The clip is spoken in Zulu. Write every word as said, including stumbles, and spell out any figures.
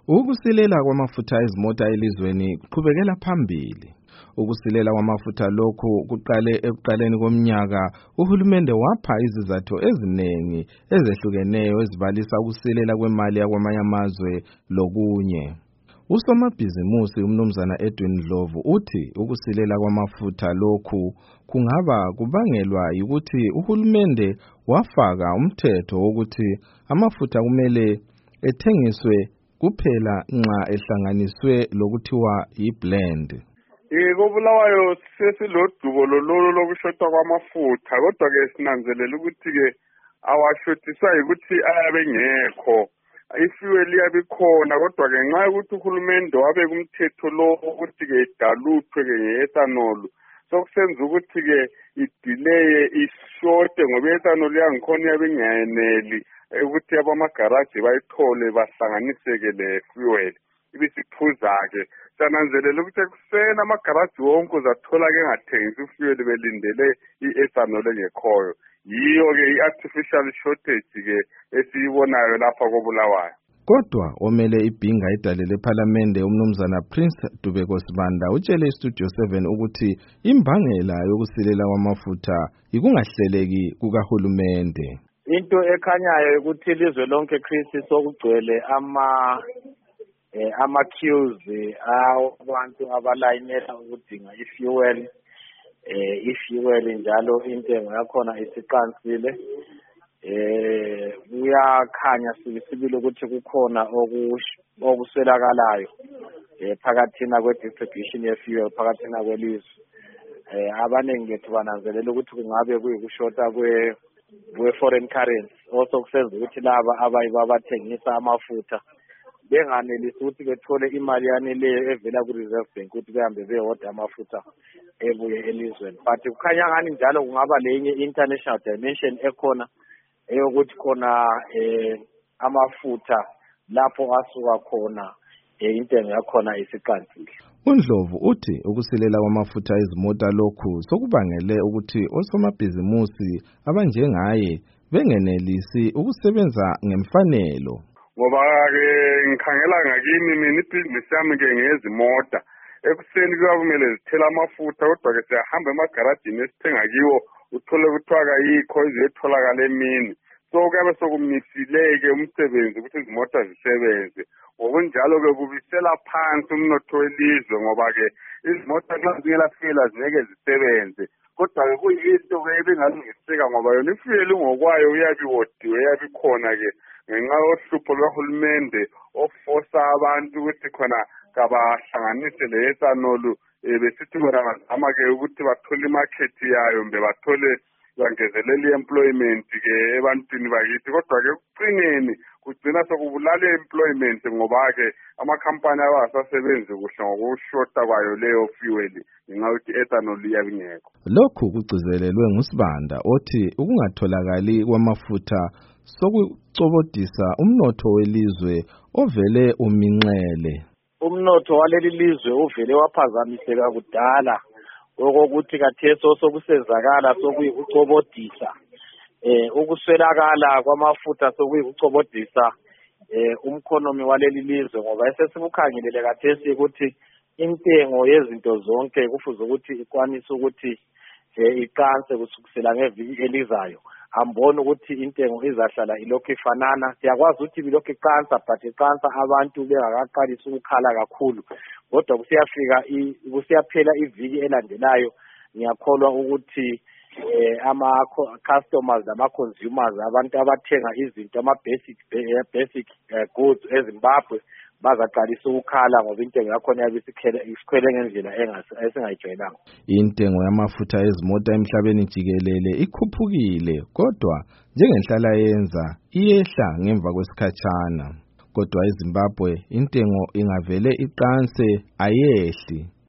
Ukusilela kwamafutha ezimota elizweni kuqhubekela phambili. Ukusilela kwamafutha lokhu kuqale ekuqaleni komnyaka, uhulumende wapha izizathu eziningi ezehlukeneyo ezibalisa ukusilela kwemali yakwamanye amazwe lokunye. Usomabhizimusi umnumzana Edwin Ndlovu uthi ukusilela kwamafutha lokhu kungaba kubangelwa ukuthi uhulumende wafaka umthetho wokuthi amafutha kumele ethengiswe kuphela nxa ehlanganiswe lokuthiwa yi-blend. Kobulawayo sesilodubo lolo lokushotha kwamafutha, kodwa ke sinanzelela ukuthi ke awashothiswa ukuthi ayabe ngekho. Ifuel iyabe ikhona, kodwa ke nxa ukuthi uhulumende wabeka umthetho lo ukuthi ke idaluthwe ke nge-ethanol, sokusenza ukuthi ke idelay ishote ngoba i-ethanol yangikhona iyabe ingayeneli ukuthi abamagaraji bayithole bahlanganiseke le fuel ibisiphuza ke. Sananzelela ukuthi ekuseni amagaraji wonke uzathola ke engathengisi ifuel belindele i-ethanol engekhoyo. Yiyo ke i-artificial shortage ke esiyibonayo lapha koBulawayo. Kodwa omele ibhinga idale lePhalamende umnumzana Prince Dubekosibanda utshele iStudio seven ukuthi imbangela yokusilela kwamafutha ikungahleleki kukahulumende. Into ekhanyayo ukuthi ilizwe lonke Chris sokugcwele ama eh, ama queues abantu abalayinela ukudinga ifuel eh ifuel njalo intengo yakhona isiqansile. Eh kuyakhanya sibili ukuthi kukhona okuswelakalayo eh phakathina kwe distribution ye fuel phakathina kwelizwe. Eh abaningi bethu bananzelela ukuthi kungabe kuyikushota kwe we foreign currency, also kusenza ukuthi laba abayibabathengisa amafutha benganelisi ukuthi bethole imali yaneleyo evela ku Reserve Bank ukuthi behambe beyoda amafutha ebuye elizweni. But kukhanya ngani njalo kungaba lenye international dimension ekhona eyokuthi khona eh amafutha lapho asuka khona eh intengo yakhona isiqantsile. uNdlovu uthi ukusilela kwamafutha ezimota lokhu sokubangele ukuthi osomabhizimusi abanjengaye bengenelisi ukusebenza ngemfanelo. Ngoba ke ngikhangela ngakimi mina ibhizinisi yami ke ngezimota. Ekuseni kuyakumele zithela amafutha, kodwa ke siyahamba emagarajini esithenga kiwo uthole kuthiwa kayikho ezitholakala emini. So kuyabe sokumisileke umsebenzi ukuthi izimota zisebenze. Ngokunjalo ke kubisela phansi umnotho welizwe ngoba ke izimota nxa zingela fuel azingeke zisebenze. Kodwa ke kuyinto ke ebingalungiseka ngoba yona ifuel ngokwayo uyabiwodiwe yabikhona ke ngenxa yohlupho lwahulumende ofosa abantu ukuthi khona kabahlanganise le-ethanol besithi bona bazama ke ukuthi bathole imarket yayo mbe bathole bangezelela i-employment ke ebantwini bakithi. Kodwa ke kucineni kugcina sokubulala i-employment ngoba ke amakhampani abasasebenzi kuhle ngokushota kwayo leyo fuel ngenxa yokuthi i-ethanol iyabingekho. Lokhu kucizelelwe nguSibanda othi ukungatholakali kwamafutha sokucobodisa umnotho welizwe ovele uminxele. Umnotho waleli lizwe uvele waphazamiseka kudala okokuthi kathesi sokusenzakala sokuyikucobodisa eh ukuswelakala kwamafutha sokuyikucobodisa eh umkhonomi waleli lizwe ngoba esesibukhangelele kathesi ukuthi intengo yezinto zonke kufuze ukuthi ikwanise ukuthi eh iqanse kusukisela ngeviki elizayo. Ambona ukuthi intengo izahlala ilokhu ifanana. Siyakwazi ukuthi bilokhu iqansa but iqansa abantu bengakaqalisa ukukhala kakhulu. Kodwa kusiyafika kusiyaphela iviki elandelayo ngiyakholwa ukuthi eh ama customers ama consumers abantu abathenga izinto ama basic basic goods eZimbabwe bazaqalisa ukukhala ngoba intengo yakhona yabisikhele isikhwele ngendlela engayijwayelanga. Intengo yamafutha ezimota emhlabeni jikelele ikhuphukile, kodwa njengenhlala yenza iyehla ngemva kwesikhatshana. Kodwa eZimbabwe intengo ingavele iqanse ayehli.